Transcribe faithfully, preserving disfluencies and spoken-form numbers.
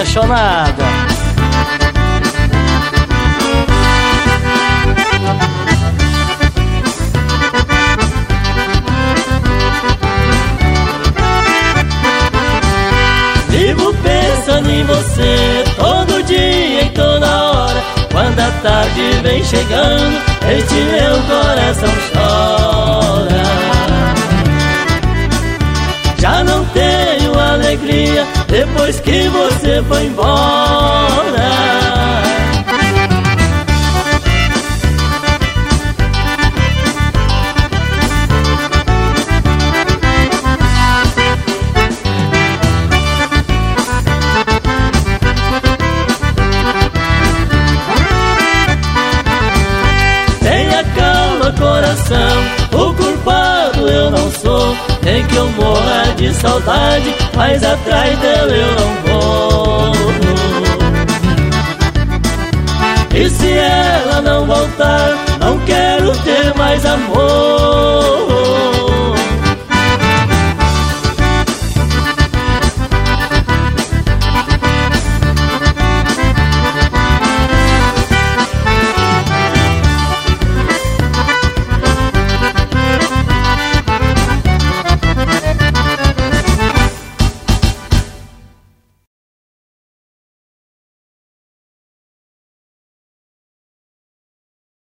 apaixonada. Vivo pensando em você todo dia, em toda hora. Quando a tarde vem chegando, este meu coração chora. Já não tenho alegria depois que você foi embora. Coração, o culpado eu não sou. Nem que eu morra de saudade, mas atrás dela eu não vou. E se ela não voltar, não quero ter mais amor.